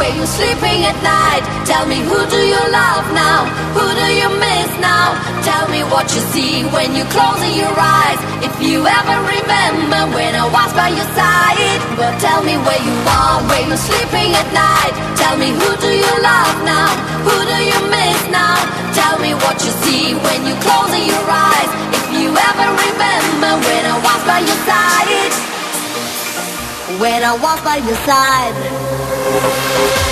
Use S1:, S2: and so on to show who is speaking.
S1: where you sleeping at night? Tell me, who do you love now? Who do you miss now? Tell me what you see when you're closing your eyes. If you ever remember when I was by your side. But tell me where you are, where you're sleeping at night. Tell me, who do you love now? Who do you miss now? Tell me what you see when you're closing your eyes. If you ever remember when I was by your side. When I was by your side.